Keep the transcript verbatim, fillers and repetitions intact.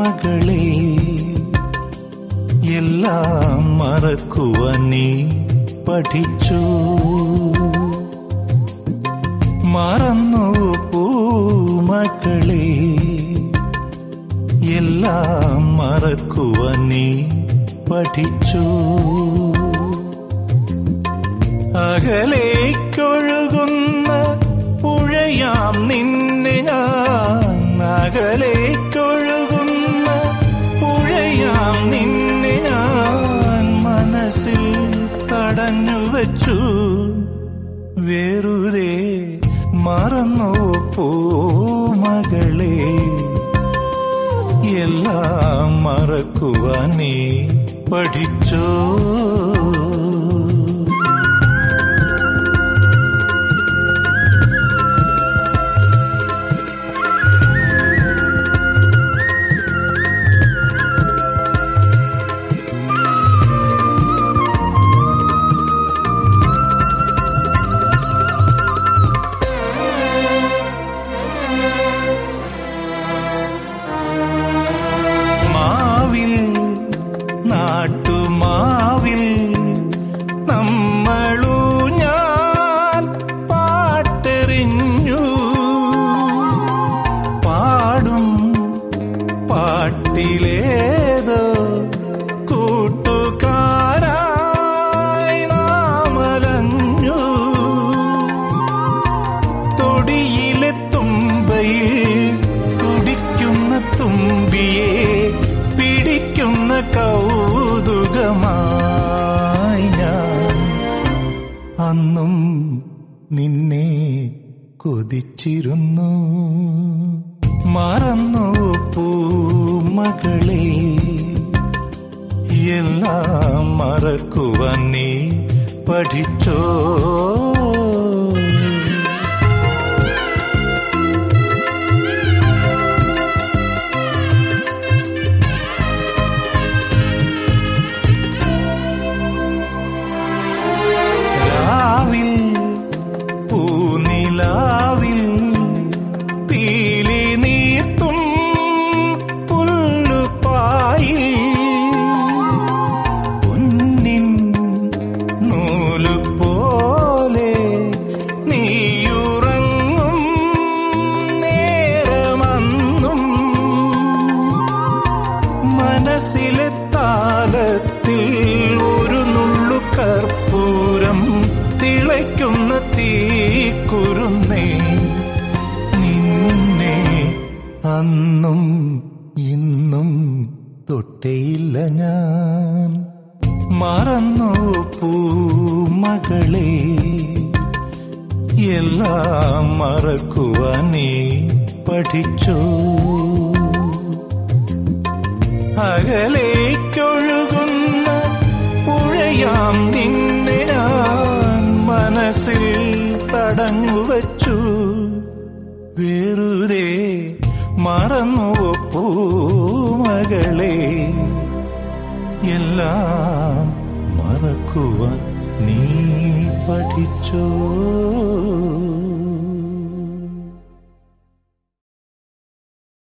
മകളെ, എല്ലാം മറക്കുവാൻ നീ പഠിച്ചു. മറന്നു പൂമകളെ, എല്ലാം മറക്കുവാൻ നീ പഠിച്ചു. അകലേക്കൊഴുകുന്ന പുഴയാം നിന്നെ ഞാൻ, അകലേക്കൊഴുകുന്ന പുഴയാം നിന്നെ ഞാൻ മനസ്സിൽ തടഞ്ഞു വച്ചു. വെറുതെ മറന്നു പൂമകളെ, എല്ലാം മറക്കുവാൻ നീ പഠിച്ചോ. നാട്ടുമാവിൽ നമ്മളൂ ഞാൻ പാട്ടെറിഞ്ഞു. പാടും പാട്ടിലേതോ കൂട്ടുകാരായി നാമലഞ്ഞു. തൊടിയിലെ തുമ്പയിൽ തുടിക്കുന്ന തുമ്പിയെ പിടിക്കുന്ന കൗതുകമായി ഞാൻ അന്നും നിന്നെ കൊതിച്ചിരുന്നു. മറന്നു പൂമകളെ, എല്ലാം മറക്കുവാൻ നീ പഠിച്ചോ. പൂനിലാവിൽ പീലി നീർത്തും പുല്ലുപായിൽ പൊന്നിൻ നൂലു പോലെ നീയുറങ്ങും നേരമന്നും മനസ്സിലെ താളത്തിൽ ഒരു നുള്ളു കർപ്പൂരം തിളയ്ക്കുന്ന തീക്കുരുന്നേ. നിന്നെ അന്നും ഇന്നും തൊട്ടേയില്ല ഞാൻ. മറന്നു പൂമകളെ, എല്ലാം മറക്കുവാൻ നീ പഠിച്ചോ. അകലേക്കൊഴുകുന്ന പുഴയാം നിന്നെ ഞാൻ മനസ്സിൽ തടഞ്ഞു വച്ചു. വെറുതെ മറന്നു പൂമകളെ, എല്ലാം മറക്കുവാൻ നീ പഠിച്ചോ.